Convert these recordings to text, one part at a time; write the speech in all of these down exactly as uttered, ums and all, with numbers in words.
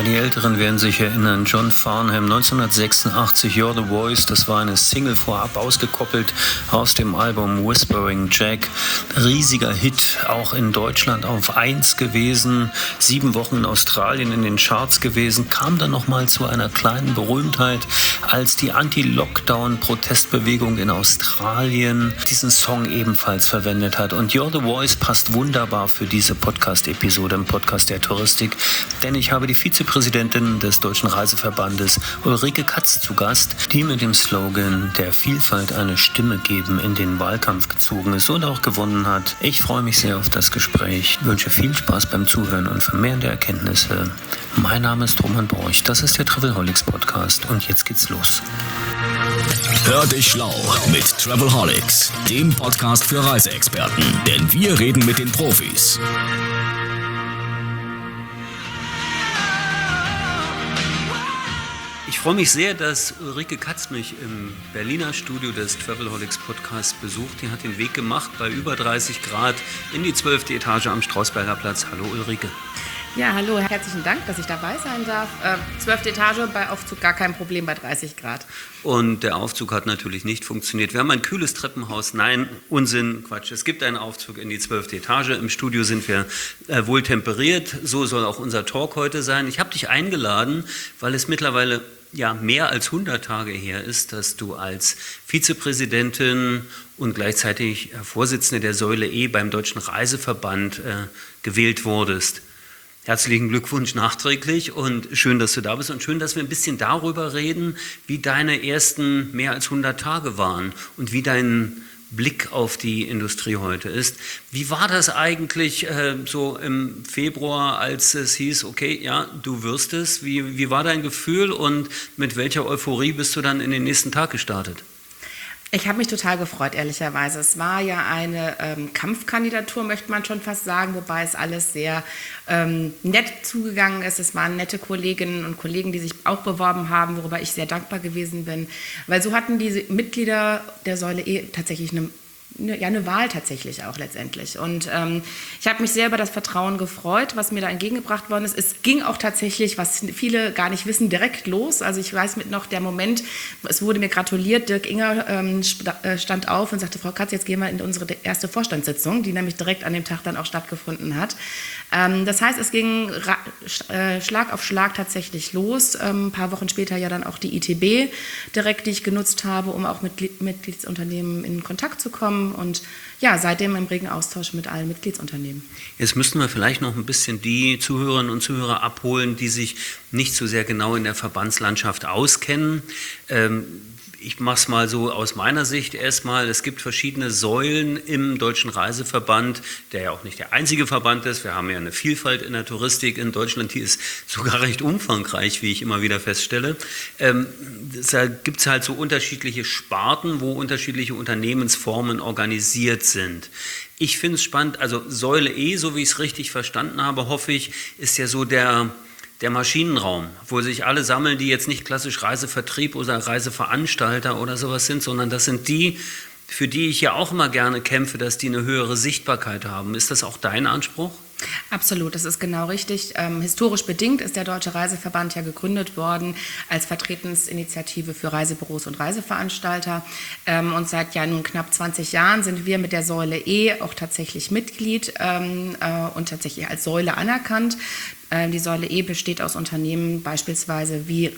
die Älteren werden sich erinnern, John Farnham, neunzehnhundertsechsundachtzig, You're the Voice, das war eine Single vorab ausgekoppelt aus dem Album Whispering Jack. Riesiger Hit, auch in Deutschland auf eins gewesen, sieben Wochen in Australien in den Charts gewesen, kam dann nochmal zu einer kleinen Berühmtheit, als die Anti-Lockdown-Protestbewegung in Australien diesen Song ebenfalls verwendet hat. Und You're the Voice passt wunderbar für diese Podcast-Episode im Podcast der Touristik, denn ich habe die Vizepräsidentin des Deutschen Reiseverbandes Ulrike Katz zu Gast, die mit dem Slogan der Vielfalt eine Stimme geben in den Wahlkampf gezogen ist und auch gewonnen hat. Ich freue mich sehr auf das Gespräch, wünsche viel Spaß beim Zuhören und vermehrende Erkenntnisse. Mein Name ist Roman Borch, das ist der Travelholics Podcast und jetzt geht's los. Hör dich schlau mit Travelholics, dem Podcast für Reiseexperten, denn wir reden mit den Profis. Ich freue mich sehr, dass Ulrike Katz mich im Berliner Studio des Travelholics Podcasts besucht. Die hat den Weg gemacht bei über dreißig Grad in die zwölfte Etage am Strausberger Platz. Hallo Ulrike. Ja, hallo, herzlichen Dank, dass ich dabei sein darf. Äh, zwölfte Etage, bei Aufzug gar kein Problem bei dreißig Grad. Und der Aufzug hat natürlich nicht funktioniert. Wir haben ein kühles Treppenhaus. Nein, Unsinn, Quatsch. Es gibt einen Aufzug in die zwölfte Etage. Im Studio sind wir äh, wohl temperiert. So soll auch unser Talk heute sein. Ich habe dich eingeladen, weil es mittlerweile ja mehr als hundert Tage her ist, dass du als Vizepräsidentin und gleichzeitig Vorsitzende der Säule E beim Deutschen Reiseverband äh, gewählt wurdest. Herzlichen Glückwunsch nachträglich und schön, dass du da bist und schön, dass wir ein bisschen darüber reden, wie deine ersten mehr als hundert Tage waren und wie dein Blick auf die Industrie heute ist. Wie war das eigentlich äh, so im Februar, als es hieß, okay, ja, du wirst es. Wie, wie war dein Gefühl und mit welcher Euphorie bist du dann in den nächsten Tag gestartet? Ich habe mich total gefreut, ehrlicherweise. Es war ja eine ähm, Kampfkandidatur, möchte man schon fast sagen, wobei es alles sehr ähm, nett zugegangen ist. Es waren nette Kolleginnen und Kollegen, die sich auch beworben haben, worüber ich sehr dankbar gewesen bin. Weil so hatten diese Mitglieder der Säule E tatsächlich eine Eine, ja, eine Wahl tatsächlich auch letztendlich. Und ähm, ich habe mich sehr über das Vertrauen gefreut, was mir da entgegengebracht worden ist. Es ging auch tatsächlich, was viele gar nicht wissen, direkt los. Also ich weiß mit noch der Moment, es wurde mir gratuliert, Dirk Inger ähm, stand auf und sagte, Frau Katz, jetzt gehen wir in unsere erste Vorstandssitzung, die nämlich direkt an dem Tag dann auch stattgefunden hat. Ähm, das heißt, es ging ra- äh, Schlag auf Schlag tatsächlich los. Ähm, ein paar Wochen später ja dann auch die I T B direkt, die ich genutzt habe, um auch mit Mitgliedsunternehmen in Kontakt zu kommen. Und ja, seitdem im regen Austausch mit allen Mitgliedsunternehmen. Jetzt müssten wir vielleicht noch ein bisschen die Zuhörerinnen und Zuhörer abholen, die sich nicht so sehr genau in der Verbandslandschaft auskennen. Ähm, Ich mache es mal so aus meiner Sicht erstmal. Es gibt verschiedene Säulen im Deutschen Reiseverband, der ja auch nicht der einzige Verband ist. Wir haben ja eine Vielfalt in der Touristik in Deutschland, die ist sogar recht umfangreich, wie ich immer wieder feststelle. Ähm, da gibt es halt so unterschiedliche Sparten, wo unterschiedliche Unternehmensformen organisiert sind. Ich finde es spannend, also Säule E, so wie ich es richtig verstanden habe, hoffe ich, ist ja so der... Der Maschinenraum, wo sich alle sammeln, die jetzt nicht klassisch Reisevertrieb oder Reiseveranstalter oder sowas sind, sondern das sind die, für die ich ja auch immer gerne kämpfe, dass die eine höhere Sichtbarkeit haben. Ist das auch dein Anspruch? Absolut, das ist genau richtig. Ähm, historisch bedingt ist der Deutsche Reiseverband ja gegründet worden als Vertretensinitiative für Reisebüros und Reiseveranstalter. Ähm, und seit ja nun knapp zwanzig Jahren sind wir mit der Säule E auch tatsächlich Mitglied ähm, äh, und tatsächlich als Säule anerkannt. Ähm, die Säule E besteht aus Unternehmen beispielsweise wie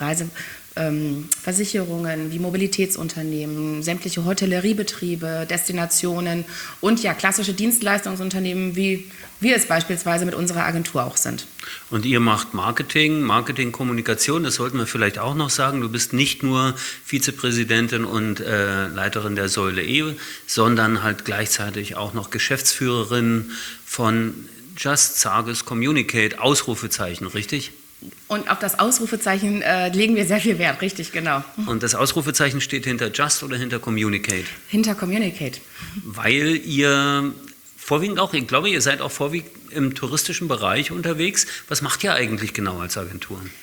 Reiseversicherungen, ähm, wie Mobilitätsunternehmen, sämtliche Hotelleriebetriebe, Destinationen und ja klassische Dienstleistungsunternehmen, wie wir es beispielsweise mit unserer Agentur auch sind. Und ihr macht Marketing, Marketing-Kommunikation, das sollten wir vielleicht auch noch sagen. Du bist nicht nur Vizepräsidentin und äh, Leiterin der Säule E, sondern halt gleichzeitig auch noch Geschäftsführerin von Just Sages Communicate, Ausrufezeichen, richtig? Und auf das Ausrufezeichen äh, legen wir sehr viel Wert, richtig, genau. Und das Ausrufezeichen steht hinter Just oder hinter Communicate? Hinter Communicate. Weil ihr vorwiegend auch, ich glaube, ihr seid auch vorwiegend im touristischen Bereich unterwegs. Was macht ihr eigentlich genau als Agentur?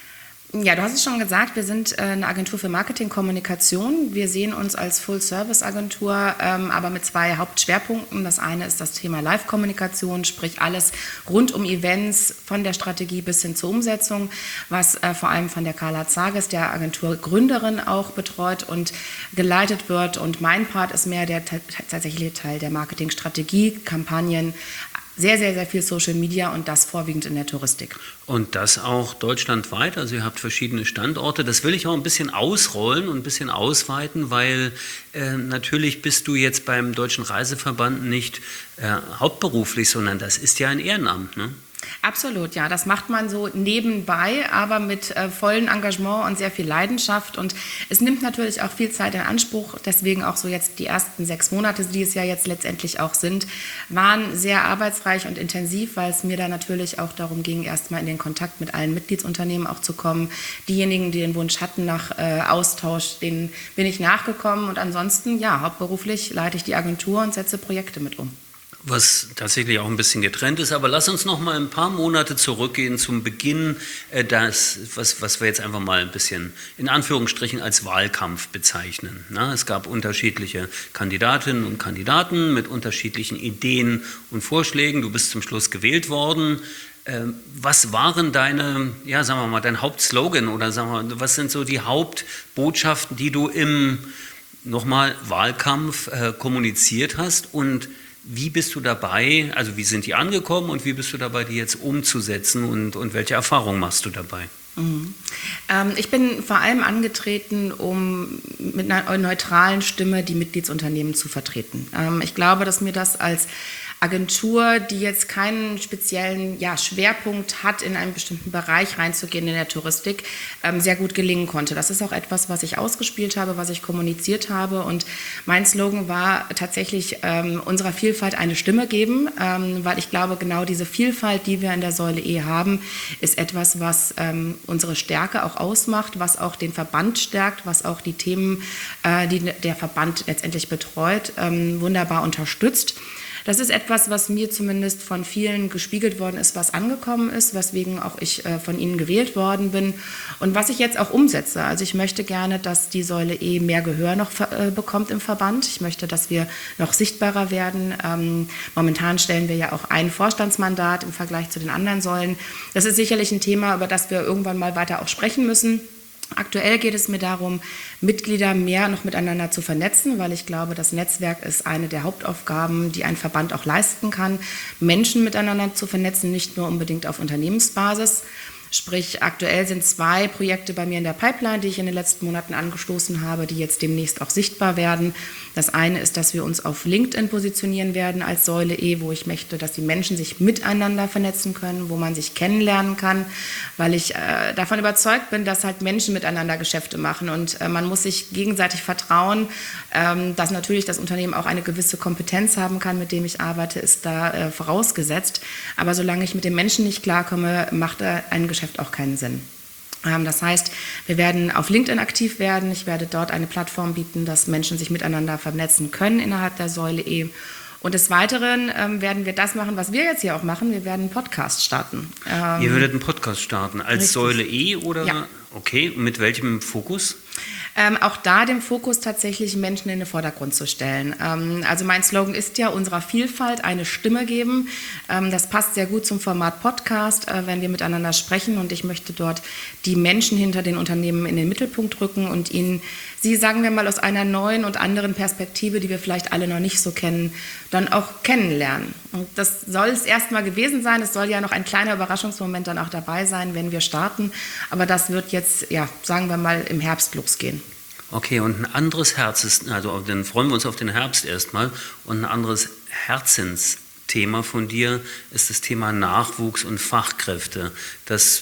Ja, du hast es schon gesagt, wir sind äh, eine Agentur für Marketing-Kommunikation. Wir sehen uns als Full-Service-Agentur, ähm, aber mit zwei Hauptschwerpunkten. Das eine ist das Thema Live-Kommunikation, sprich alles rund um Events, von der Strategie bis hin zur Umsetzung, was äh, vor allem von der Carla Zages, der Agenturgründerin, auch betreut und geleitet wird. Und mein Part ist mehr der t- tatsächliche Teil der Marketingstrategie, Kampagnen, sehr, sehr, sehr viel Social Media und das vorwiegend in der Touristik. Und das auch deutschlandweit, also ihr habt verschiedene Standorte. Das will ich auch ein bisschen ausrollen und ein bisschen ausweiten, weil äh, natürlich bist du jetzt beim Deutschen Reiseverband nicht äh, hauptberuflich, sondern das ist ja ein Ehrenamt, ne? Absolut, ja. Das macht man so nebenbei, aber mit äh, vollem Engagement und sehr viel Leidenschaft. Und es nimmt natürlich auch viel Zeit in Anspruch. Deswegen auch so jetzt die ersten sechs Monate, die es ja jetzt letztendlich auch sind, waren sehr arbeitsreich und intensiv, weil es mir da natürlich auch darum ging, erstmal in den Kontakt mit allen Mitgliedsunternehmen auch zu kommen. Diejenigen, die den Wunsch hatten nach äh, Austausch, denen bin ich nachgekommen. Und ansonsten, ja, hauptberuflich leite ich die Agentur und setze Projekte mit um. Was tatsächlich auch ein bisschen getrennt ist, aber lass uns noch mal ein paar Monate zurückgehen zum Beginn, äh, das, was, was wir jetzt einfach mal ein bisschen in Anführungsstrichen als Wahlkampf bezeichnen. Na, es gab unterschiedliche Kandidatinnen und Kandidaten mit unterschiedlichen Ideen und Vorschlägen. Du bist zum Schluss gewählt worden. Ähm, was waren deine, ja, sagen wir mal, dein Hauptslogan oder sagen wir mal, was sind so die Hauptbotschaften, die du im nochmal Wahlkampf äh, kommuniziert hast und wie bist du dabei, also wie sind die angekommen und wie bist du dabei, die jetzt umzusetzen und, und welche Erfahrungen machst du dabei? Mhm. Ähm, ich bin vor allem angetreten, um mit einer neutralen Stimme die Mitgliedsunternehmen zu vertreten. Ähm, ich glaube, dass mir das als Agentur, die jetzt keinen speziellen ja, Schwerpunkt hat, in einen bestimmten Bereich reinzugehen in der Touristik, ähm, sehr gut gelingen konnte. Das ist auch etwas, was ich ausgespielt habe, was ich kommuniziert habe. Und mein Slogan war tatsächlich, ähm, unserer Vielfalt eine Stimme geben, ähm, weil ich glaube, genau diese Vielfalt, die wir in der Säule E haben, ist etwas, was ähm, unsere Stärke auch ausmacht, was auch den Verband stärkt, was auch die Themen, äh, die der Verband letztendlich betreut, ähm, wunderbar unterstützt. Das ist etwas, was mir zumindest von vielen gespiegelt worden ist, was angekommen ist, weswegen auch ich äh, von Ihnen gewählt worden bin und was ich jetzt auch umsetze. Also ich möchte gerne, dass die Säule E mehr Gehör noch äh, bekommt im Verband. Ich möchte, dass wir noch sichtbarer werden. Ähm, momentan stellen wir ja auch ein Vorstandsmandat im Vergleich zu den anderen Säulen. Das ist sicherlich ein Thema, über das wir irgendwann mal weiter auch sprechen müssen. Aktuell geht es mir darum, Mitglieder mehr noch miteinander zu vernetzen, weil ich glaube, das Netzwerk ist eine der Hauptaufgaben, die ein Verband auch leisten kann, Menschen miteinander zu vernetzen, nicht nur unbedingt auf Unternehmensbasis. Sprich, aktuell sind zwei Projekte bei mir in der Pipeline, die ich in den letzten Monaten angestoßen habe, die jetzt demnächst auch sichtbar werden. Das eine ist, dass wir uns auf LinkedIn positionieren werden als Säule E, wo ich möchte, dass die Menschen sich miteinander vernetzen können, wo man sich kennenlernen kann, weil ich äh, davon überzeugt bin, dass halt Menschen miteinander Geschäfte machen und äh, man muss sich gegenseitig vertrauen, ähm, dass natürlich das Unternehmen auch eine gewisse Kompetenz haben kann, mit dem ich arbeite, ist da äh, vorausgesetzt. Aber solange ich mit den Menschen nicht klarkomme, macht äh, ein Geschäft auch keinen Sinn. Das heißt, wir werden auf LinkedIn aktiv werden. Ich werde dort eine Plattform bieten, dass Menschen sich miteinander vernetzen können innerhalb der Säule E. Und des Weiteren ähm, werden wir das machen, was wir jetzt hier auch machen. Wir werden einen Podcast starten. Ähm, Ihr würdet einen Podcast starten als richtig. Säule E oder? Ja. Okay, mit welchem Fokus? Ähm, auch da den Fokus tatsächlich Menschen in den Vordergrund zu stellen. Ähm, also mein Slogan ist ja, unserer Vielfalt eine Stimme geben. Ähm, das passt sehr gut zum Format Podcast, äh, wenn wir miteinander sprechen und ich möchte dort die Menschen hinter den Unternehmen in den Mittelpunkt rücken und ihnen sie, sagen wir mal, aus einer neuen und anderen Perspektive, die wir vielleicht alle noch nicht so kennen, dann auch kennenlernen. Und das soll es erstmal gewesen sein. Es soll ja noch ein kleiner Überraschungsmoment dann auch dabei sein, wenn wir starten. Aber das wird jetzt, ja, sagen wir mal, im Herbst losgehen. Okay, und ein anderes Herz ist, also dann freuen wir uns auf den Herbst erstmal, und ein anderes Herzensthema von dir ist das Thema Nachwuchs und Fachkräfte. Das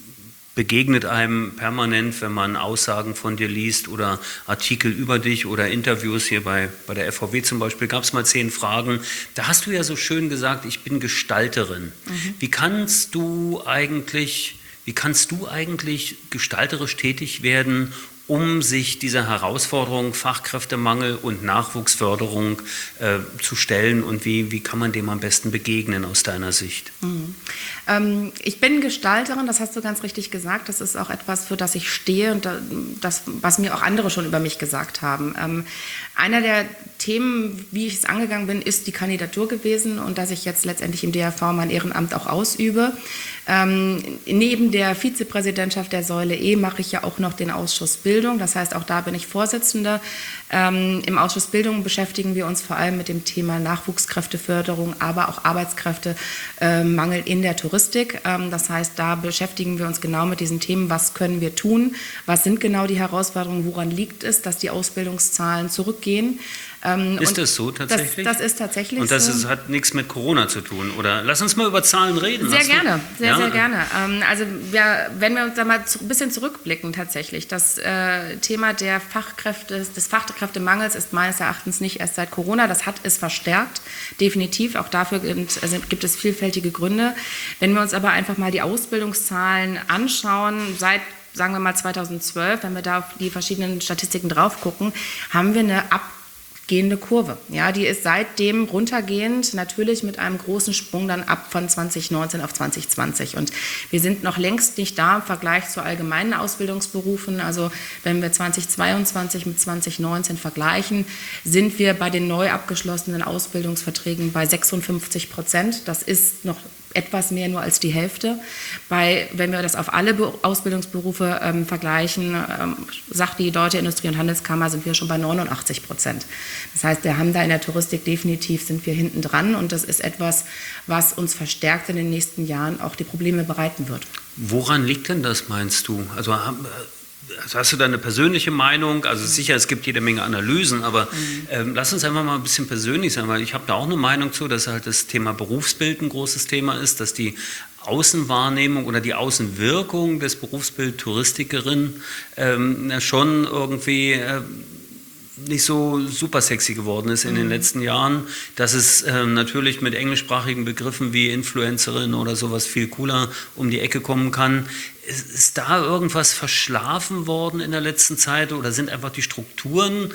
begegnet einem permanent, wenn man Aussagen von dir liest oder Artikel über dich oder Interviews hier bei, bei der F V W zum Beispiel, gab es mal zehn Fragen. Da hast du ja so schön gesagt, ich bin Gestalterin. Mhm. Wie kannst du eigentlich, wie kannst du eigentlich gestalterisch tätig werden, um sich dieser Herausforderung Fachkräftemangel und Nachwuchsförderung äh, zu stellen und wie, wie kann man dem am besten begegnen aus deiner Sicht? Mhm. Ähm, ich bin Gestalterin, das hast du ganz richtig gesagt. Das ist auch etwas, für das ich stehe und das, was mir auch andere schon über mich gesagt haben. Ähm, einer der Themen, wie ich es angegangen bin, ist die Kandidatur gewesen und dass ich jetzt letztendlich im D R V mein Ehrenamt auch ausübe. Ähm, neben der Vizepräsidentschaft der Säule E mache ich ja auch noch den Ausschuss Bildung. Das heißt, auch da bin ich Vorsitzende. Ähm, Im Ausschuss Bildung beschäftigen wir uns vor allem mit dem Thema Nachwuchskräfteförderung, aber auch Arbeitskräftemangel äh, in der Touristik. Ähm, das heißt, da beschäftigen wir uns genau mit diesen Themen. Was können wir tun? Was sind genau die Herausforderungen? Woran liegt es, dass die Ausbildungszahlen zurückgehen? Ähm, ist das so tatsächlich? Das, das ist tatsächlich so. Und das ist, hat nichts mit Corona zu tun, oder? Lass uns mal über Zahlen reden. Sehr Hast gerne, du? sehr, ja? sehr gerne. Ähm, also wir, wenn wir uns da mal zu, ein bisschen zurückblicken tatsächlich, das äh, Thema der Fachkräfte, des Fachkräftemangels ist meines Erachtens nicht erst seit Corona, das hat es verstärkt, definitiv. Auch dafür gibt, also gibt es vielfältige Gründe. Wenn wir uns aber einfach mal die Ausbildungszahlen anschauen, seit sagen wir mal zweitausendzwölf, wenn wir da auf die verschiedenen Statistiken drauf gucken, haben wir eine Ab gehende Kurve. Ja, die ist seitdem runtergehend, natürlich mit einem großen Sprung dann ab von zwanzig neunzehn auf zwanzig zwanzig. Und wir sind noch längst nicht da im Vergleich zu allgemeinen Ausbildungsberufen. Also wenn wir zwanzig zweiundzwanzig mit zwanzig neunzehn vergleichen, sind wir bei den neu abgeschlossenen Ausbildungsverträgen bei sechsundfünfzig Prozent. Das ist noch etwas mehr nur als die Hälfte. Bei, wenn wir das auf alle Be- Ausbildungsberufe ähm, vergleichen, ähm, sagt die Deutsche Industrie- und Handelskammer, sind wir schon bei neunundachtzig Prozent. Das heißt, wir haben da in der Touristik definitiv, sind wir hinten dran und das ist etwas, was uns verstärkt in den nächsten Jahren auch die Probleme bereiten wird. Woran liegt denn das, meinst du? Also Also hast du da eine persönliche Meinung? Also sicher, es gibt jede Menge Analysen, aber mhm. ähm, lass uns einfach mal ein bisschen persönlich sein, weil ich habe da auch eine Meinung zu, dass halt das Thema Berufsbild ein großes Thema ist, dass die Außenwahrnehmung oder die Außenwirkung des Berufsbild Touristikerin ähm, schon irgendwie äh, nicht so super sexy geworden ist in mhm. den letzten Jahren, dass es äh, natürlich mit englischsprachigen Begriffen wie Influencerin oder sowas viel cooler um die Ecke kommen kann. Ist, ist da irgendwas verschlafen worden in der letzten Zeit oder sind einfach die Strukturen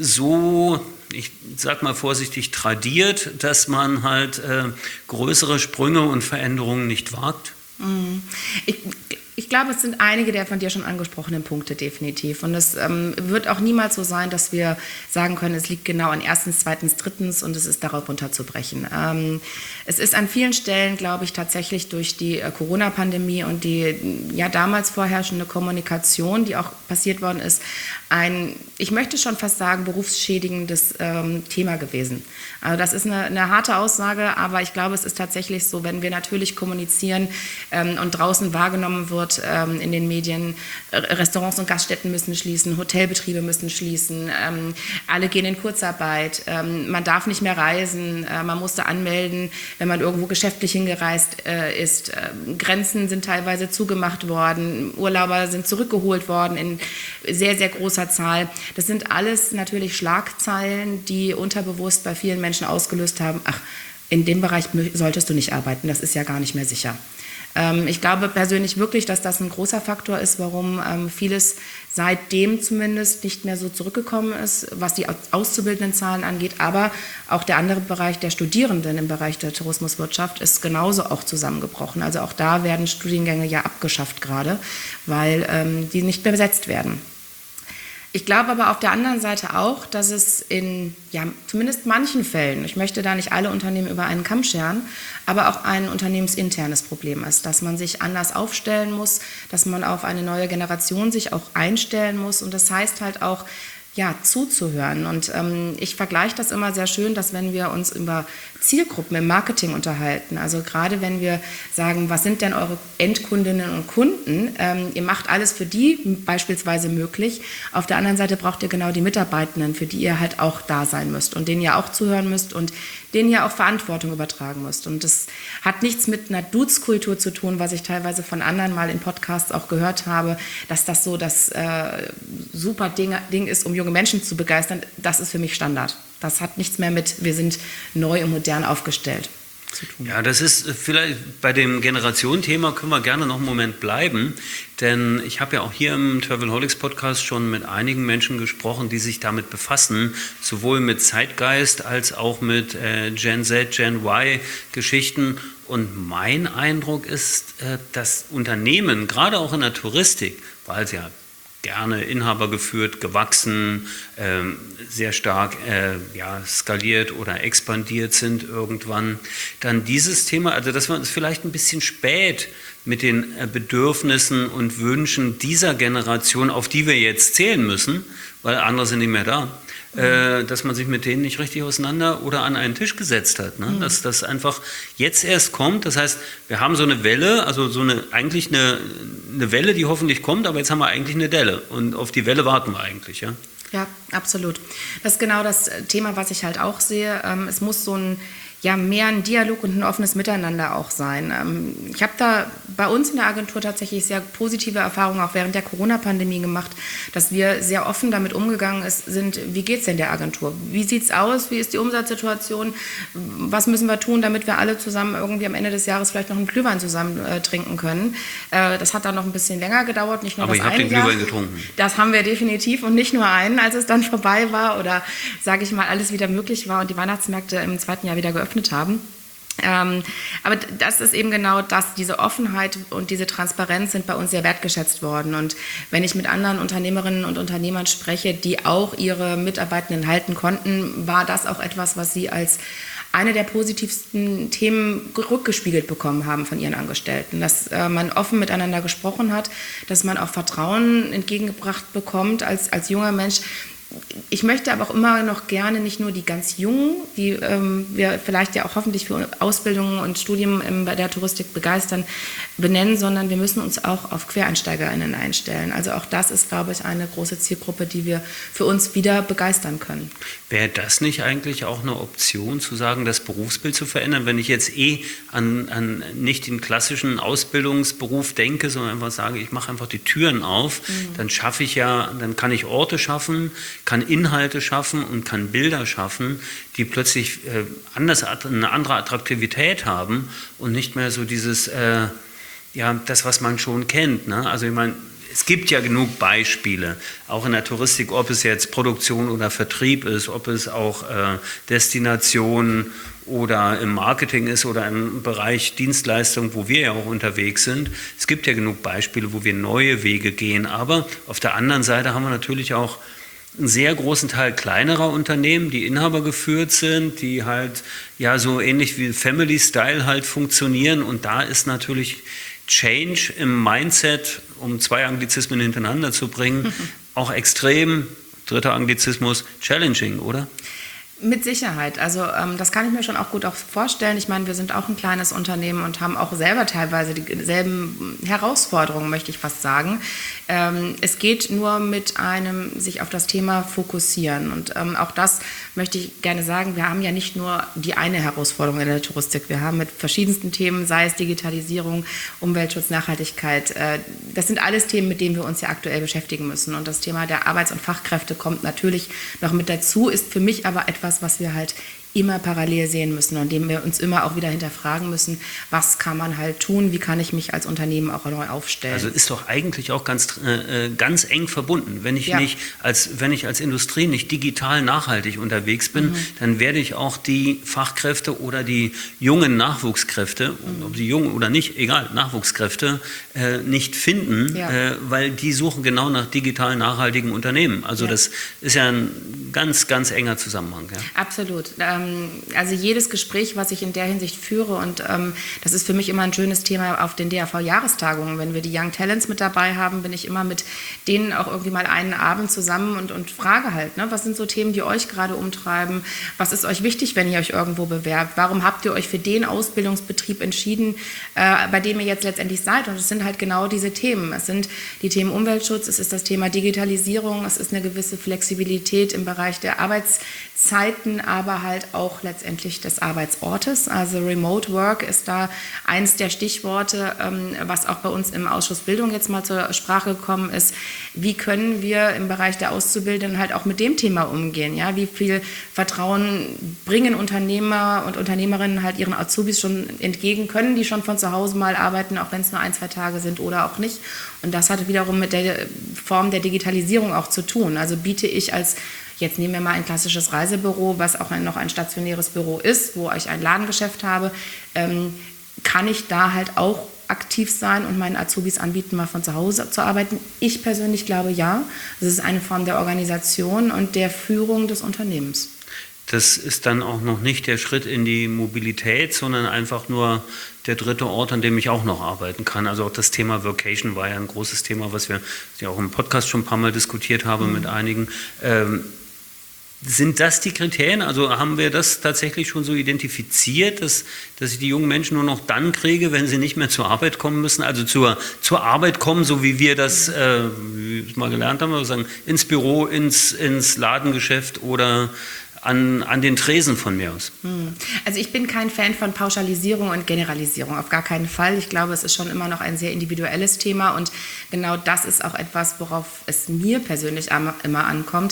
so, ich sag mal vorsichtig, tradiert, dass man halt äh, größere Sprünge und Veränderungen nicht wagt? Mhm. Ich Ich glaube, es sind einige der von dir schon angesprochenen Punkte definitiv. Und es ähm, wird auch niemals so sein, dass wir sagen können, es liegt genau an erstens, zweitens, drittens und es ist darauf runterzubrechen. Ähm, es ist an vielen Stellen, glaube ich, tatsächlich durch die äh, Corona-Pandemie und die ja damals vorherrschende Kommunikation, die auch passiert worden ist, ein, ich möchte schon fast sagen, berufsschädigendes ähm, Thema gewesen. Also das ist eine, eine harte Aussage, aber ich glaube, es ist tatsächlich so, wenn wir natürlich kommunizieren ähm, und draußen wahrgenommen wird, in den Medien, Restaurants und Gaststätten müssen schließen, Hotelbetriebe müssen schließen, ähm, alle gehen in Kurzarbeit, ähm, man darf nicht mehr reisen, äh, man musste anmelden, wenn man irgendwo geschäftlich hingereist äh, ist, äh, Grenzen sind teilweise zugemacht worden, Urlauber sind zurückgeholt worden in sehr, sehr großer Zahl. Das sind alles natürlich Schlagzeilen, die unterbewusst bei vielen Menschen ausgelöst haben, ach, in dem Bereich solltest du nicht arbeiten, das ist ja gar nicht mehr sicher. Ich glaube persönlich wirklich, dass das ein großer Faktor ist, warum vieles seitdem zumindest nicht mehr so zurückgekommen ist, was die Auszubildendenzahlen angeht. Aber auch der andere Bereich der Studierenden im Bereich der Tourismuswirtschaft ist genauso auch zusammengebrochen. Also auch da werden Studiengänge ja abgeschafft gerade, weil ähm, die nicht mehr besetzt werden. Ich glaube aber auf der anderen Seite auch, dass es in ja, zumindest manchen Fällen, ich möchte da nicht alle Unternehmen über einen Kamm scheren, aber auch ein unternehmensinternes Problem ist, dass man sich anders aufstellen muss, dass man auf eine neue Generation sich auch einstellen muss und das heißt halt auch, ja, zuzuhören. Und ähm, ich vergleiche das immer sehr schön, dass wenn wir uns über Zielgruppen im Marketing unterhalten, also gerade wenn wir sagen, was sind denn eure Endkundinnen und Kunden, ähm, ihr macht alles für die beispielsweise möglich, auf der anderen Seite braucht ihr genau die Mitarbeitenden, für die ihr halt auch da sein müsst und denen ihr auch zuhören müsst und denen ihr auch Verantwortung übertragen müsst. Und das hat nichts mit einer Dudes-Kultur zu tun, was ich teilweise von anderen mal in Podcasts auch gehört habe, dass das so das äh, super Ding, Ding ist, um junge Menschen zu begeistern. Das ist für mich Standard. Das hat nichts mehr mit, wir sind neu und modern aufgestellt. zu tun. Ja, das ist vielleicht bei dem Generationenthema können wir gerne noch einen Moment bleiben, denn ich habe ja auch hier im Travelholics Podcast schon mit einigen Menschen gesprochen, die sich damit befassen, sowohl mit Zeitgeist als auch mit äh, Gen Z, Gen Y Geschichten. Und mein Eindruck ist, äh, dass Unternehmen, gerade auch in der Touristik, weil sie ja gerne Inhaber geführt, gewachsen, ähm, sehr stark äh, ja, skaliert oder expandiert sind irgendwann. Dann dieses Thema, also dass wir uns vielleicht ein bisschen spät mit den äh, Bedürfnissen und Wünschen dieser Generation, auf die wir jetzt zählen müssen, weil andere sind nicht mehr da, äh, dass man sich mit denen nicht richtig auseinander oder an einen Tisch gesetzt hat. Ne? Mhm. Dass das einfach jetzt erst kommt. Das heißt, wir haben so eine Welle, also so eine eigentlich eine, eine Welle, die hoffentlich kommt, aber jetzt haben wir eigentlich eine Delle. Und auf die Welle warten wir eigentlich, ja? Ja, absolut. Das ist genau das Thema, was ich halt auch sehe. Es muss so ein ja, mehr ein Dialog und ein offenes Miteinander auch sein. Ähm, ich habe da bei uns in der Agentur tatsächlich sehr positive Erfahrungen auch während der Corona-Pandemie gemacht, dass wir sehr offen damit umgegangen ist, sind, wie geht es denn der Agentur? Wie sieht es aus? Wie ist die Umsatzsituation? Was müssen wir tun, damit wir alle zusammen irgendwie am Ende des Jahres vielleicht noch einen Glühwein zusammen äh, trinken können? Äh, das hat dann noch ein bisschen länger gedauert, nicht nur Aber das ich habe den Jahr. Glühwein getrunken. Das haben wir definitiv und nicht nur einen, als es dann vorbei war oder, sage ich mal, alles wieder möglich war und die Weihnachtsmärkte im zweiten Jahr wieder geöffnet haben. Ähm, aber das ist eben genau das, diese Offenheit und diese Transparenz sind bei uns sehr wertgeschätzt worden. Und wenn ich mit anderen Unternehmerinnen und Unternehmern spreche, die auch ihre Mitarbeitenden halten konnten, war das auch etwas, was sie als eine der positivsten Themen rückgespiegelt bekommen haben von ihren Angestellten. Dass äh, man offen miteinander gesprochen hat, dass man auch Vertrauen entgegengebracht bekommt als, als junger Mensch. Ich möchte aber auch immer noch gerne nicht nur die ganz Jungen, die ähm, wir vielleicht ja auch hoffentlich für Ausbildungen und Studien ähm, bei der Touristik begeistern, benennen, sondern wir müssen uns auch auf QuereinsteigerInnen einstellen. Also auch das ist, glaube ich, eine große Zielgruppe, die wir für uns wieder begeistern können. Wäre das nicht eigentlich auch eine Option, zu sagen, das Berufsbild zu verändern? Wenn ich jetzt eh an, an nicht den klassischen Ausbildungsberuf denke, sondern einfach sage, ich mache einfach die Türen auf, mhm. dann schaffe ich ja, dann kann ich Orte schaffen, kann Inhalte schaffen und kann Bilder schaffen, die plötzlich äh, anders, eine andere Attraktivität haben und nicht mehr so dieses, äh, ja, das, was man schon kennt. Ne? Also ich meine, es gibt ja genug Beispiele, auch in der Touristik, ob es jetzt Produktion oder Vertrieb ist, ob es auch äh, Destination oder im Marketing ist oder im Bereich Dienstleistung, wo wir ja auch unterwegs sind. Es gibt ja genug Beispiele, wo wir neue Wege gehen, aber auf der anderen Seite haben wir natürlich auch einen sehr großen Teil kleinerer Unternehmen, die Inhaber geführt sind, die halt ja so ähnlich wie Family Style halt funktionieren und da ist natürlich Change im Mindset, um zwei Anglizismen hintereinander zu bringen, auch extrem, dritter Anglizismus, challenging, oder? Mit Sicherheit. Also ähm, das kann ich mir schon auch gut auch vorstellen. Ich meine, wir sind auch ein kleines Unternehmen und haben auch selber teilweise dieselben Herausforderungen, möchte ich fast sagen. Ähm, es geht nur mit einem sich auf das Thema fokussieren. Und ähm, auch das möchte ich gerne sagen, wir haben ja nicht nur die eine Herausforderung in der Touristik. Wir haben mit verschiedensten Themen, sei es Digitalisierung, Umweltschutz, Nachhaltigkeit. Äh, das sind alles Themen, mit denen wir uns ja aktuell beschäftigen müssen. Und das Thema der Arbeits- und Fachkräfte kommt natürlich noch mit dazu, ist für mich aber etwas, was wir halt immer parallel sehen müssen und dem wir uns immer auch wieder hinterfragen müssen, was kann man halt tun, wie kann ich mich als Unternehmen auch neu aufstellen. Also ist doch eigentlich auch ganz, äh, ganz eng verbunden. Wenn ich, ja. nicht als, wenn ich als Industrie nicht digital nachhaltig unterwegs bin, mhm. dann werde ich auch die Fachkräfte oder die jungen Nachwuchskräfte, mhm. ob sie jung oder nicht, egal, Nachwuchskräfte, äh, nicht finden, ja. äh, weil die suchen genau nach digital nachhaltigen Unternehmen. Also ja. das ist ja ein ganz, ganz enger Zusammenhang. Ja. Absolut. Also jedes Gespräch, was ich in der Hinsicht führe und ähm, das ist für mich immer ein schönes Thema auf den D A V-Jahrestagungen. Wenn wir die Young Talents mit dabei haben, bin ich immer mit denen auch irgendwie mal einen Abend zusammen und, und frage halt, ne, was sind so Themen, die euch gerade umtreiben? Was ist euch wichtig, wenn ihr euch irgendwo bewerbt? Warum habt ihr euch für den Ausbildungsbetrieb entschieden, äh, bei dem ihr jetzt letztendlich seid? Und es sind halt genau diese Themen. Es sind die Themen Umweltschutz, es ist das Thema Digitalisierung, es ist eine gewisse Flexibilität im Bereich der Arbeits Zeiten, aber halt auch letztendlich des Arbeitsortes. Also Remote Work ist da eins der Stichworte, was auch bei uns im Ausschuss Bildung jetzt mal zur Sprache gekommen ist. Wie können wir im Bereich der Auszubildenden halt auch mit dem Thema umgehen? Ja? Wie viel Vertrauen bringen Unternehmer und Unternehmerinnen halt ihren Azubis schon entgegen? Können die schon von zu Hause mal arbeiten, auch wenn es nur ein, zwei Tage sind oder auch nicht? Und das hat wiederum mit der Form der Digitalisierung auch zu tun. Also biete ich als Jetzt nehmen wir mal ein klassisches Reisebüro, was auch ein, noch ein stationäres Büro ist, wo ich ein Ladengeschäft habe, ähm, kann ich da halt auch aktiv sein und meinen Azubis anbieten, mal von zu Hause zu arbeiten? Ich persönlich glaube ja. Das ist eine Form der Organisation und der Führung des Unternehmens. Das ist dann auch noch nicht der Schritt in die Mobilität, sondern einfach nur der dritte Ort, an dem ich auch noch arbeiten kann. Also auch das Thema Workation war ja ein großes Thema, was wir ja auch im Podcast schon ein paar Mal diskutiert haben mhm. mit einigen. Ähm, Sind das die Kriterien? Also haben wir das tatsächlich schon so identifiziert, dass, dass ich die jungen Menschen nur noch dann kriege, wenn sie nicht mehr zur Arbeit kommen müssen? Also zur, zur Arbeit kommen, so wie wir das äh, wie wir es mal gelernt haben, wir sagen, ins Büro, ins, ins Ladengeschäft oder an, an den Tresen von mir aus. Also ich bin kein Fan von Pauschalisierung und Generalisierung, auf gar keinen Fall. Ich glaube, es ist schon immer noch ein sehr individuelles Thema und genau das ist auch etwas, worauf es mir persönlich immer ankommt.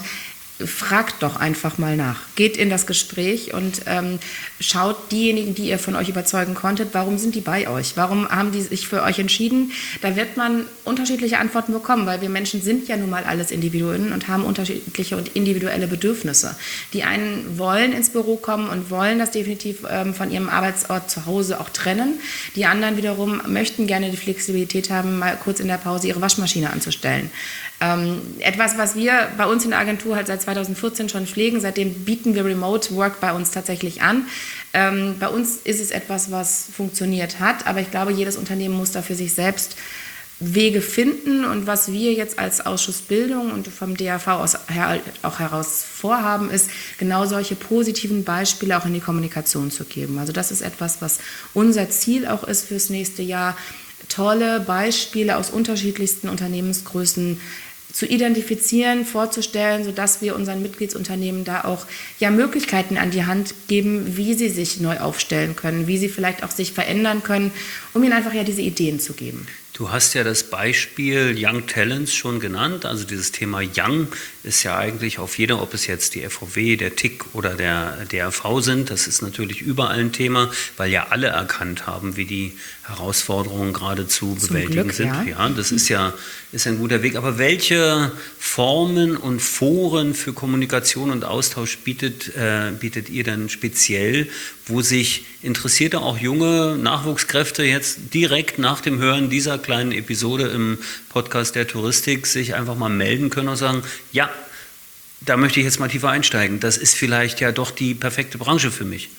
Fragt doch einfach mal nach. Geht in das Gespräch und ähm, schaut diejenigen, die ihr von euch überzeugen konntet, warum sind die bei euch? Warum haben die sich für euch entschieden? Da wird man unterschiedliche Antworten bekommen, weil wir Menschen sind ja nun mal alles Individuen und haben unterschiedliche und individuelle Bedürfnisse. Die einen wollen ins Büro kommen und wollen das definitiv ähm, von ihrem Arbeitsort zu Hause auch trennen. Die anderen wiederum möchten gerne die Flexibilität haben, mal kurz in der Pause ihre Waschmaschine anzustellen. Ähm, etwas, was wir bei uns in der Agentur halt seit zweitausendvierzehn schon pflegen, seitdem bieten wir Remote Work bei uns tatsächlich an. Ähm, bei uns ist es etwas, was funktioniert hat, aber ich glaube, jedes Unternehmen muss da für sich selbst Wege finden und was wir jetzt als Ausschuss Bildung und vom D A V aus her, auch heraus vorhaben, ist genau solche positiven Beispiele auch in die Kommunikation zu geben. Also das ist etwas, was unser Ziel auch ist fürs nächste Jahr, tolle Beispiele aus unterschiedlichsten Unternehmensgrößen zu identifizieren, vorzustellen, sodass wir unseren Mitgliedsunternehmen da auch ja, Möglichkeiten an die Hand geben, wie sie sich neu aufstellen können, wie sie vielleicht auch sich verändern können, um ihnen einfach ja diese Ideen zu geben. Du hast ja das Beispiel Young Talents schon genannt, also dieses Thema Young ist ja eigentlich auf jeder, ob es jetzt die F V W, der T I C oder der D R V sind, das ist natürlich überall ein Thema, weil ja alle erkannt haben, wie die Herausforderungen gerade zu Zum bewältigen Glück, sind. Ja, ja das ist ja ist ein guter Weg. Aber welche Formen und Foren für Kommunikation und Austausch bietet, äh, bietet ihr denn speziell, wo sich Interessierte, auch junge Nachwuchskräfte jetzt direkt nach dem Hören dieser kleinen Episode im Podcast der Touristik sich einfach mal melden können und sagen, ja, da möchte ich jetzt mal tiefer einsteigen. Das ist vielleicht ja doch die perfekte Branche für mich.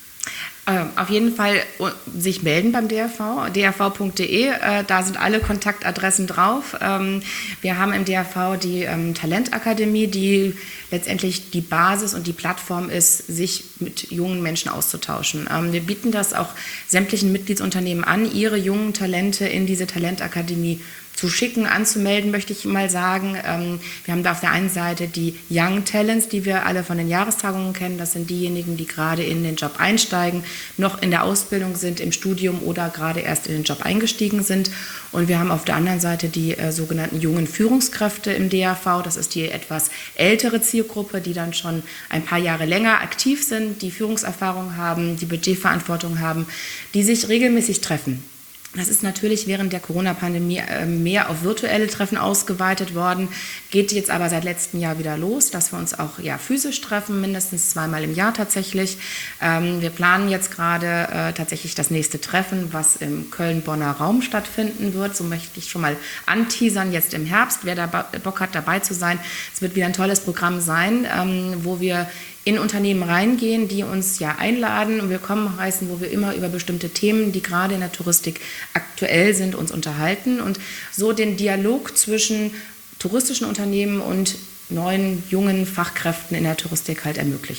Auf jeden Fall sich melden beim D R V, d r v punkt d e, da sind alle Kontaktadressen drauf. Wir haben im D R V die Talentakademie, die letztendlich die Basis und die Plattform ist, sich mit jungen Menschen auszutauschen. Wir bieten das auch sämtlichen Mitgliedsunternehmen an, ihre jungen Talente in diese Talentakademie zu schicken, anzumelden, möchte ich mal sagen. Wir haben da auf der einen Seite die Young Talents, die wir alle von den Jahrestagungen kennen. Das sind diejenigen, die gerade in den Job einsteigen, noch in der Ausbildung sind, im Studium oder gerade erst in den Job eingestiegen sind. Und wir haben auf der anderen Seite die äh, sogenannten jungen Führungskräfte im D A V. Das ist die etwas ältere Zielgruppe, die dann schon ein paar Jahre länger aktiv sind, die Führungserfahrung haben, die Budgetverantwortung haben, die sich regelmäßig treffen. Das ist natürlich während der Corona-Pandemie mehr auf virtuelle Treffen ausgeweitet worden, geht jetzt aber seit letztem Jahr wieder los, dass wir uns auch ja, physisch treffen, mindestens zweimal im Jahr tatsächlich. Ähm, wir planen jetzt gerade äh, tatsächlich das nächste Treffen, was im Köln-Bonner Raum stattfinden wird. So möchte ich schon mal anteasern, jetzt im Herbst, wer da Bock hat, dabei zu sein. Es wird wieder ein tolles Programm sein, ähm, wo wir in Unternehmen reingehen, die uns ja einladen und willkommen heißen, wo wir immer über bestimmte Themen, die gerade in der Touristik aktuell sind, uns unterhalten und so den Dialog zwischen touristischen Unternehmen und neuen, jungen Fachkräften in der Touristik halt ermöglichen.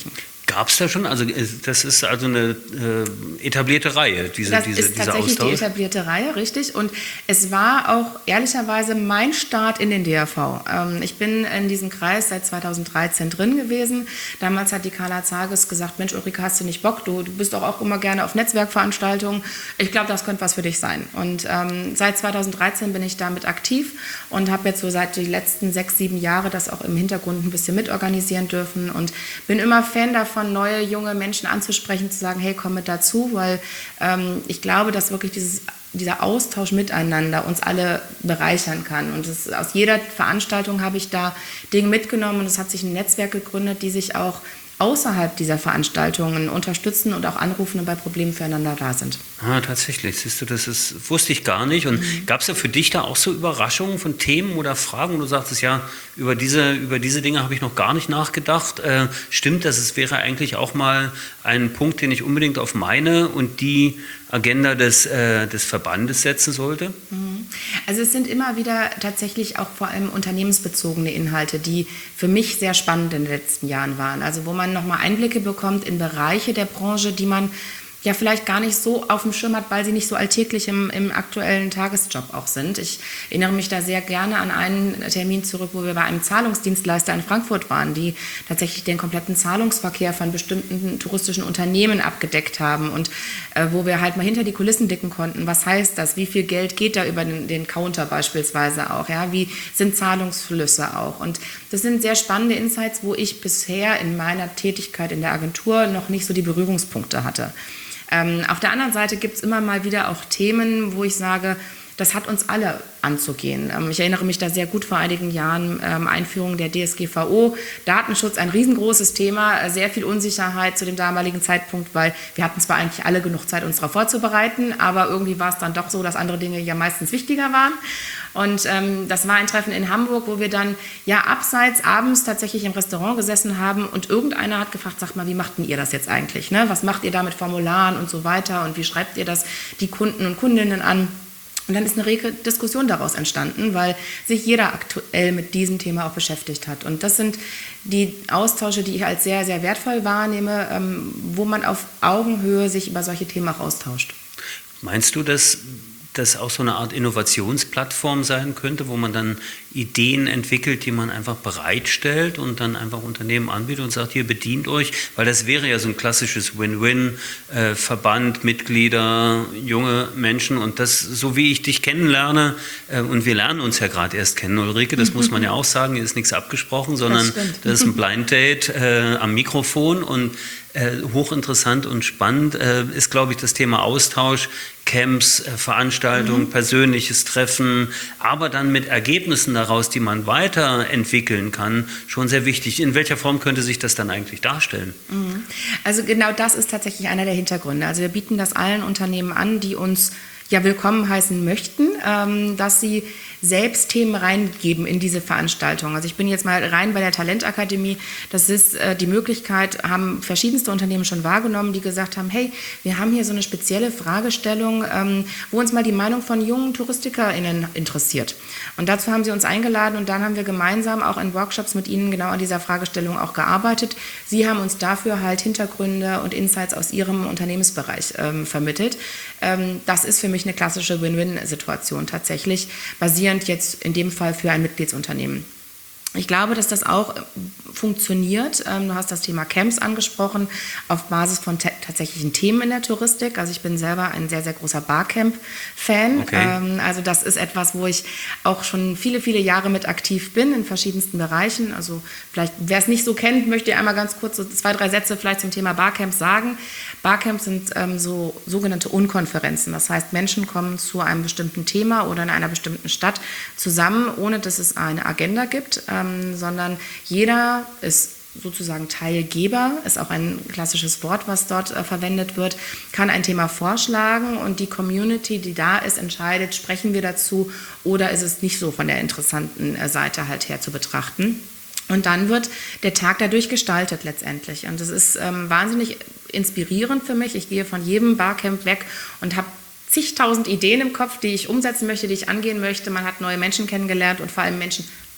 Gab es da schon, also das ist also eine äh, etablierte Reihe, diese, das diese, ist dieser tatsächlich Austausch? die etablierte Reihe, richtig. Und es war auch ehrlicherweise mein Start in den D R V. Ähm, ich bin in diesem Kreis seit zweitausenddreizehn drin gewesen. Damals hat die Carla Zages gesagt, Mensch Ulrike, hast du nicht Bock? Du, du bist doch auch immer gerne auf Netzwerkveranstaltungen. Ich glaube, das könnte was für dich sein. Und ähm, seit zweitausenddreizehn bin ich damit aktiv und habe jetzt so seit die letzten sechs, sieben Jahre das auch im Hintergrund ein bisschen mitorganisieren dürfen und bin immer Fan davon, neue, junge Menschen anzusprechen, zu sagen, hey, komm mit dazu, weil ähm, ich glaube, dass wirklich dieses, dieser Austausch miteinander uns alle bereichern kann. Und das, aus jeder Veranstaltung habe ich da Dinge mitgenommen und es hat sich ein Netzwerk gegründet, die sich auch außerhalb dieser Veranstaltungen unterstützen und auch anrufen und bei Problemen füreinander da sind. Ah, tatsächlich, siehst du, das ist, wusste ich gar nicht. Und mhm. gab es ja für dich da auch so Überraschungen von Themen oder Fragen, wo du sagtest, ja, über diese, über diese Dinge habe ich noch gar nicht nachgedacht. Äh, stimmt das, es wäre eigentlich auch mal ein Punkt, den ich unbedingt auf meine und die Agenda des, äh, des Verbandes setzen sollte? Mhm. Also es sind immer wieder tatsächlich auch vor allem unternehmensbezogene Inhalte, die für mich sehr spannend in den letzten Jahren waren. Also wo man nochmal Einblicke bekommt in Bereiche der Branche, die man ja vielleicht gar nicht so auf dem Schirm hat, weil sie nicht so alltäglich im, im aktuellen Tagesjob auch sind. Ich erinnere mich da sehr gerne an einen Termin zurück, wo wir bei einem Zahlungsdienstleister in Frankfurt waren, die tatsächlich den kompletten Zahlungsverkehr von bestimmten touristischen Unternehmen abgedeckt haben und äh, wo wir halt mal hinter die Kulissen blicken konnten. Was heißt das? Wie viel Geld geht da über den, den Counter beispielsweise auch? Ja? Wie sind Zahlungsflüsse auch? Und das sind sehr spannende Insights, wo ich bisher in meiner Tätigkeit in der Agentur noch nicht so die Berührungspunkte hatte. Ähm, auf der anderen Seite gibt es immer mal wieder auch Themen, wo ich sage, das hat uns alle anzugehen. Ähm, ich erinnere mich da sehr gut vor einigen Jahren, ähm, Einführung der D S G V O, Datenschutz, ein riesengroßes Thema, äh, sehr viel Unsicherheit zu dem damaligen Zeitpunkt, weil wir hatten zwar eigentlich alle genug Zeit, uns darauf vorzubereiten, aber irgendwie war es dann doch so, dass andere Dinge ja meistens wichtiger waren. Und ähm, das war ein Treffen in Hamburg, wo wir dann ja abseits abends tatsächlich im Restaurant gesessen haben und irgendeiner hat gefragt, sagt mal, wie macht denn ihr das jetzt eigentlich? Ne? Was macht ihr da mit Formularen und so weiter und wie schreibt ihr das die Kunden und Kundinnen an? Und dann ist eine rege Diskussion daraus entstanden, weil sich jeder aktuell mit diesem Thema auch beschäftigt hat. Und das sind die Austausche, die ich als sehr, sehr wertvoll wahrnehme, ähm, wo man auf Augenhöhe sich über solche Themen auch austauscht. Meinst du, dass das auch so eine Art Innovationsplattform sein könnte, wo man dann Ideen entwickelt, die man einfach bereitstellt und dann einfach Unternehmen anbietet und sagt, hier bedient euch, weil das wäre ja so ein klassisches Win-Win, äh, Verband, Mitglieder, junge Menschen und das, so wie ich dich kennenlerne, äh, und wir lernen uns ja gerade erst kennen, Ulrike, das muss man ja auch sagen, hier ist nichts abgesprochen, sondern das, das ist ein Blind Date äh, am Mikrofon und Äh, hochinteressant und spannend äh, ist, glaube ich, das Thema Austausch, Camps, äh, Veranstaltungen, mhm. persönliches Treffen, aber dann mit Ergebnissen daraus, die man weiterentwickeln kann, schon sehr wichtig. In welcher Form könnte sich das dann eigentlich darstellen? Mhm. Also genau das ist tatsächlich einer der Hintergründe. Also wir bieten das allen Unternehmen an, die uns ja willkommen heißen möchten, ähm, dass sie selbst Themen reingeben in diese Veranstaltung. Also ich bin jetzt mal rein bei der Talentakademie. Das ist äh, die Möglichkeit, haben verschiedenste Unternehmen schon wahrgenommen, die gesagt haben, hey, wir haben hier so eine spezielle Fragestellung, ähm, wo uns mal die Meinung von jungen TouristikerInnen interessiert. Und dazu haben sie uns eingeladen und dann haben wir gemeinsam auch in Workshops mit ihnen genau an dieser Fragestellung auch gearbeitet. Sie haben uns dafür halt Hintergründe und Insights aus ihrem Unternehmensbereich ähm, vermittelt. Ähm, das ist für mich eine klassische Win-Win-Situation tatsächlich, basierend jetzt in dem Fall für ein Mitgliedsunternehmen. Ich glaube, dass das auch funktioniert. Du hast das Thema Camps angesprochen, auf Basis von tatsächlichen Themen in der Touristik. Also ich bin selber ein sehr, sehr großer Barcamp-Fan. Okay. Also das ist etwas, wo ich auch schon viele, viele Jahre mit aktiv bin, in verschiedensten Bereichen. Also vielleicht, wer es nicht so kennt, möchte ich einmal ganz kurz so zwei, drei Sätze vielleicht zum Thema Barcamps sagen. Barcamps sind ähm, so sogenannte Unkonferenzen. Das heißt, Menschen kommen zu einem bestimmten Thema oder in einer bestimmten Stadt zusammen, ohne dass es eine Agenda gibt, ähm, sondern jeder ist sozusagen Teilgeber, ist auch ein klassisches Wort, was dort äh, verwendet wird, kann ein Thema vorschlagen und die Community, die da ist, entscheidet, sprechen wir dazu oder ist es nicht so von der interessanten äh, Seite halt her zu betrachten. Und dann wird der Tag dadurch gestaltet letztendlich. Und das ist ähm, wahnsinnig inspirierend für mich. Ich gehe von jedem Barcamp weg und habe zigtausend Ideen im Kopf, die ich umsetzen möchte, die ich angehen möchte. Man hat neue Menschen kennengelernt und vor allem Menschen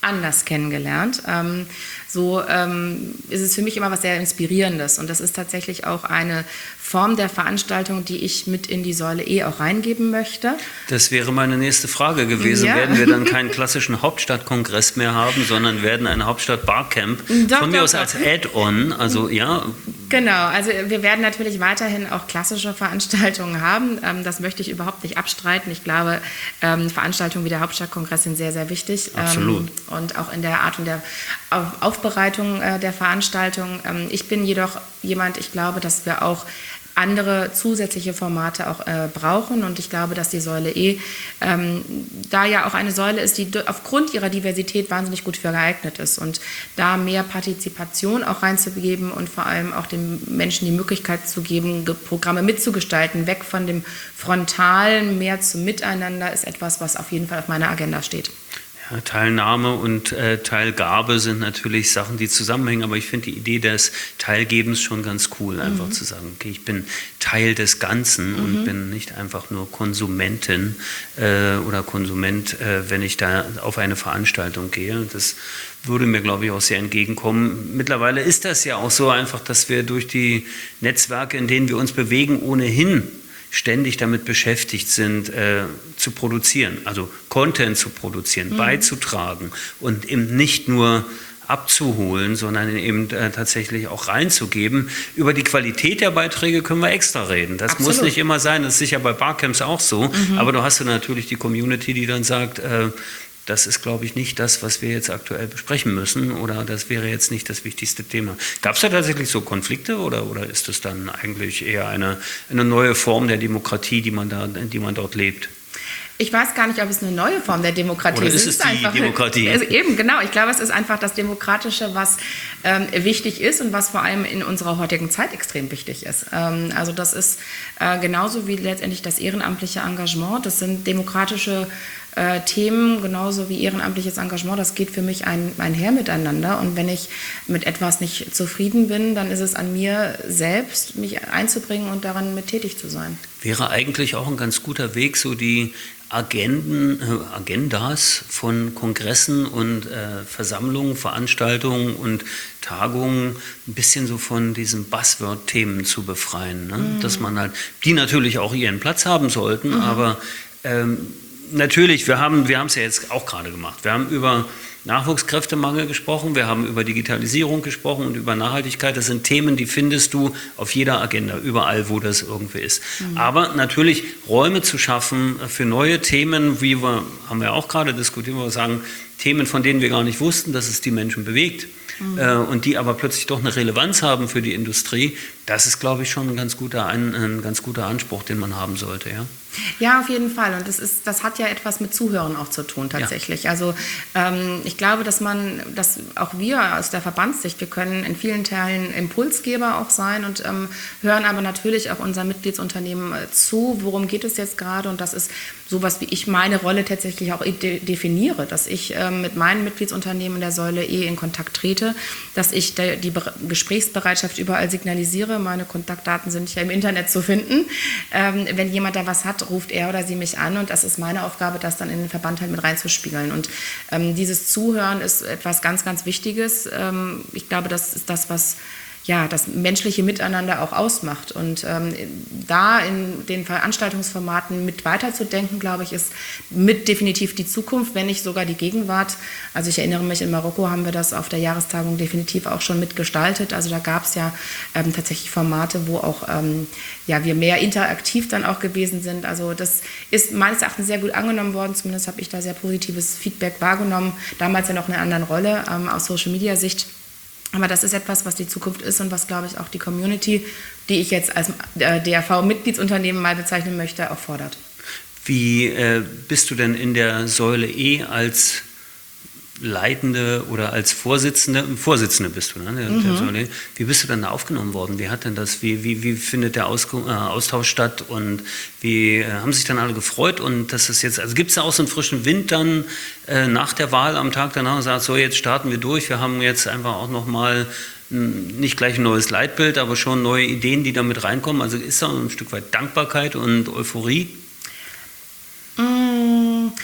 anders kennengelernt. Ähm, so ähm, ist es für mich immer was sehr Inspirierendes und das ist tatsächlich auch eine Form der Veranstaltung, die ich mit in die Säule E auch reingeben möchte. Das wäre meine nächste Frage gewesen. Ja. Werden wir dann keinen klassischen Hauptstadtkongress mehr haben, sondern werden ein Hauptstadt-Barcamp? Doch, Von mir doch, aus doch. als Add-on, also ja. Genau, also wir werden natürlich weiterhin auch klassische Veranstaltungen haben. Ähm, das möchte ich überhaupt nicht abstreiten. Ich glaube, ähm, Veranstaltungen wie der Hauptstadtkongress sind sehr, sehr wichtig. Absolut. Ähm, und auch in der Art und der Auf- Aufbereitung äh, der Veranstaltung. Ähm, ich bin jedoch jemand, ich glaube, dass wir auch andere zusätzliche Formate auch äh, brauchen und ich glaube, dass die Säule E ähm, da ja auch eine Säule ist, die aufgrund ihrer Diversität wahnsinnig gut für geeignet ist und da mehr Partizipation auch reinzugeben und vor allem auch den Menschen die Möglichkeit zu geben, Ge- Programme mitzugestalten, weg von dem Frontalen, mehr zum Miteinander, ist etwas, was auf jeden Fall auf meiner Agenda steht. Ja, Teilnahme und äh, Teilgabe sind natürlich Sachen, die zusammenhängen, aber ich finde die Idee des Teilgebens schon ganz cool, einfach mhm. zu sagen, okay, ich bin Teil des Ganzen mhm. und bin nicht einfach nur Konsumentin äh, oder Konsument, äh, wenn ich da auf eine Veranstaltung gehe. Das würde mir, glaube ich, auch sehr entgegenkommen. Mittlerweile ist das ja auch so einfach, dass wir durch die Netzwerke, in denen wir uns bewegen, ohnehin ständig damit beschäftigt sind, äh, zu produzieren, also Content zu produzieren, mhm. beizutragen und eben nicht nur abzuholen, sondern eben äh, tatsächlich auch reinzugeben. Über die Qualität der Beiträge können wir extra reden. Das Absolut. muss nicht immer sein, das ist sicher bei Barcamps auch so, Mhm. aber du hast ja natürlich die Community, die dann sagt, äh, das ist, glaube ich, nicht das, was wir jetzt aktuell besprechen müssen oder das wäre jetzt nicht das wichtigste Thema. Gab es da tatsächlich so Konflikte oder, oder ist es dann eigentlich eher eine, eine neue Form der Demokratie, die man, da, die man dort lebt? Ich weiß gar nicht, ob es eine neue Form der Demokratie Oder ist. ist es ist die einfach, Demokratie? Also eben, genau. Ich glaube, es ist einfach das Demokratische, was ähm, wichtig ist und was vor allem in unserer heutigen Zeit extrem wichtig ist. Ähm, also das ist äh, genauso wie letztendlich das ehrenamtliche Engagement. Das sind demokratische äh, Themen, genauso wie ehrenamtliches Engagement. Das geht für mich ein, einher miteinander. Und wenn ich mit etwas nicht zufrieden bin, dann ist es an mir selbst, mich einzubringen und daran mit tätig zu sein. Wäre eigentlich auch ein ganz guter Weg, so die Agenden, äh, Agendas von Kongressen und äh, Versammlungen, Veranstaltungen und Tagungen ein bisschen so von diesen Buzzword-Themen zu befreien. Ne? Mhm. Dass man halt, die natürlich auch ihren Platz haben sollten, mhm. aber ähm, natürlich, wir haben wir haben es ja jetzt auch gerade gemacht. Wir haben über Nachwuchskräftemangel gesprochen, wir haben über Digitalisierung gesprochen und über Nachhaltigkeit. Das sind Themen, die findest du auf jeder Agenda, überall, wo das irgendwie ist. Mhm. Aber natürlich Räume zu schaffen für neue Themen, wie wir, haben wir auch gerade diskutiert, wo wir sagen, Themen, von denen wir gar nicht wussten, dass es die Menschen bewegt. Mhm. Äh, und die aber plötzlich doch eine Relevanz haben für die Industrie, das ist, glaube ich, schon ein ganz guter, ein, ein ganz guter Anspruch, den man haben sollte. Ja, ja auf jeden Fall. Und das, ist, das hat ja etwas mit Zuhören auch zu tun tatsächlich. Ja. Also ähm, ich glaube, dass man, dass auch wir aus der Verbandssicht, wir können in vielen Teilen Impulsgeber auch sein und ähm, hören aber natürlich auch unseren Mitgliedsunternehmen äh, zu, worum geht es jetzt gerade. Und das ist sowas, wie ich meine Rolle tatsächlich auch de- definiere, dass ich ähm, mit meinen Mitgliedsunternehmen der Säule E in Kontakt trete, dass ich de- die Be- Gesprächsbereitschaft überall signalisiere. Meine Kontaktdaten sind ja im Internet zu finden. Ähm, wenn jemand da was hat, ruft er oder sie mich an und das ist meine Aufgabe, das dann in den Verband halt mit reinzuspiegeln. Und ähm, dieses Zuhören ist etwas ganz, ganz Wichtiges. Ähm, ich glaube, das ist das, was ja, das menschliche Miteinander auch ausmacht. Und ähm, da in den Veranstaltungsformaten mit weiterzudenken, glaube ich, ist mit definitiv die Zukunft, wenn nicht sogar die Gegenwart. Also ich erinnere mich, in Marokko haben wir das auf der Jahrestagung definitiv auch schon mitgestaltet. Also da gab es ja ähm, tatsächlich Formate, wo auch ähm, ja, wir mehr interaktiv dann auch gewesen sind. Also das ist meines Erachtens sehr gut angenommen worden. Zumindest habe ich da sehr positives Feedback wahrgenommen. Damals ja noch in einer anderen Rolle ähm, aus Social-Media-Sicht. Aber das ist etwas, was die Zukunft ist und was, glaube ich, auch die Community, die ich jetzt als D R V-Mitgliedsunternehmen mal bezeichnen möchte, auch fordert. Wie äh, bist du denn in der Säule E als Leitende oder als Vorsitzende, Vorsitzende bist du, ne, der, mhm. der Säule E. Wie bist du dann da aufgenommen worden? Wie hat denn das, wie, wie, wie findet der Aus, äh, Austausch statt und wie äh, haben sich dann alle gefreut und das ist jetzt, also gibt es da auch so einen frischen Wind dann äh, nach der Wahl am Tag danach und sagt, so jetzt starten wir durch, wir haben jetzt einfach auch nochmal nicht gleich ein neues Leitbild, aber schon neue Ideen, die da mit reinkommen, also ist da ein Stück weit Dankbarkeit und Euphorie?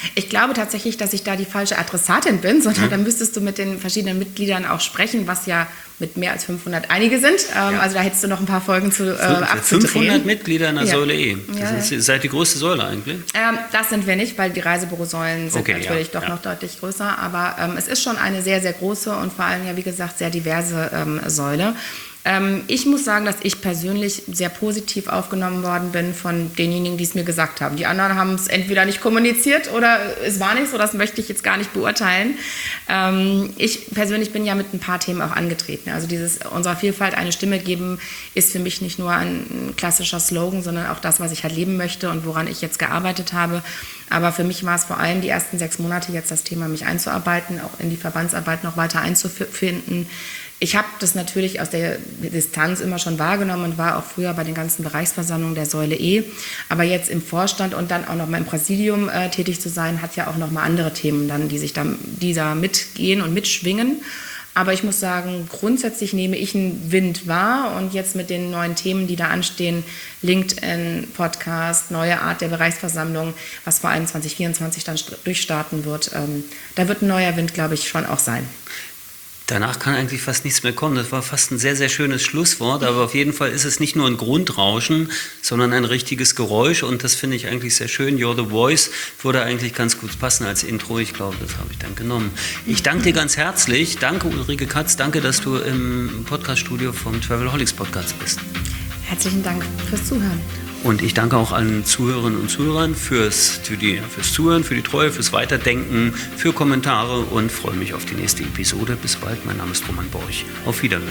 Ich glaube tatsächlich, dass ich da die falsche Adressatin bin, sondern ja. dann müsstest du mit den verschiedenen Mitgliedern auch sprechen, was ja mit mehr als fünfhundert einige sind. Ähm, ja. Also da hättest du noch ein paar Folgen zu äh, abzudrehen. fünfhundert Mitglieder in der ja. Säule E. Das ja, ist, ja. seid die größte Säule eigentlich? Ähm, das sind wir nicht, weil die Reisebürosäulen sind okay, natürlich ja. doch ja. noch deutlich größer. Aber ähm, es ist schon eine sehr, sehr große und vor allem ja, wie gesagt, sehr diverse ähm, Säule. Ähm, ich muss sagen, dass ich persönlich sehr positiv aufgenommen worden bin von denjenigen, die es mir gesagt haben. Die anderen haben es entweder nicht kommuniziert oder es war nicht so, das möchte ich jetzt gar nicht beurteilen. Ähm, ich persönlich bin ja mit ein paar Themen auch angetreten. Also dieses unserer Vielfalt eine Stimme geben ist für mich nicht nur ein klassischer Slogan, sondern auch das, was ich halt leben möchte und woran ich jetzt gearbeitet habe. Aber für mich war es vor allem die ersten sechs Monate jetzt das Thema, mich einzuarbeiten, auch in die Verbandsarbeit noch weiter einzufinden. Ich habe das natürlich aus der Distanz immer schon wahrgenommen und war auch früher bei den ganzen Bereichsversammlungen der Säule E. Aber jetzt im Vorstand und dann auch noch mal im Präsidium äh, tätig zu sein, hat ja auch noch mal andere Themen, dann, die sich da, die da mitgehen und mitschwingen. Aber ich muss sagen, grundsätzlich nehme ich einen Wind wahr und jetzt mit den neuen Themen, die da anstehen, LinkedIn, Podcast, neue Art der Bereichsversammlung, was vor allem zwanzig vierundzwanzig dann durchstarten wird, ähm, da wird ein neuer Wind, glaube ich, schon auch sein. Danach kann eigentlich fast nichts mehr kommen. Das war fast ein sehr, sehr schönes Schlusswort, aber auf jeden Fall ist es nicht nur ein Grundrauschen, sondern ein richtiges Geräusch und das finde ich eigentlich sehr schön. You're the Voice würde eigentlich ganz gut passen als Intro. Ich glaube, das habe ich dann genommen. Ich danke dir ganz herzlich. Danke Ulrike Katz. Danke, dass du im Podcaststudio vom Travelholics Podcast bist. Herzlichen Dank fürs Zuhören. Und ich danke auch allen Zuhörerinnen und Zuhörern fürs, für die, fürs Zuhören, für die Treue, fürs Weiterdenken, für Kommentare und freue mich auf die nächste Episode. Bis bald, mein Name ist Roman Borch. Auf Wiederhören.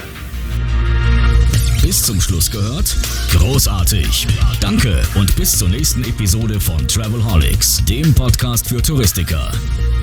Bis zum Schluss gehört? Großartig. Danke und bis zur nächsten Episode von Travelholics, dem Podcast für Touristiker.